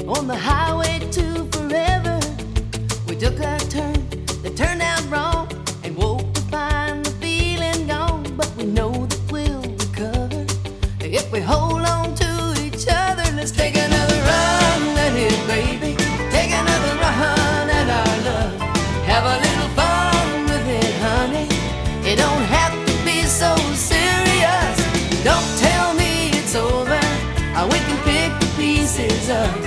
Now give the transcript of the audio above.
On the highway to forever, we took a turn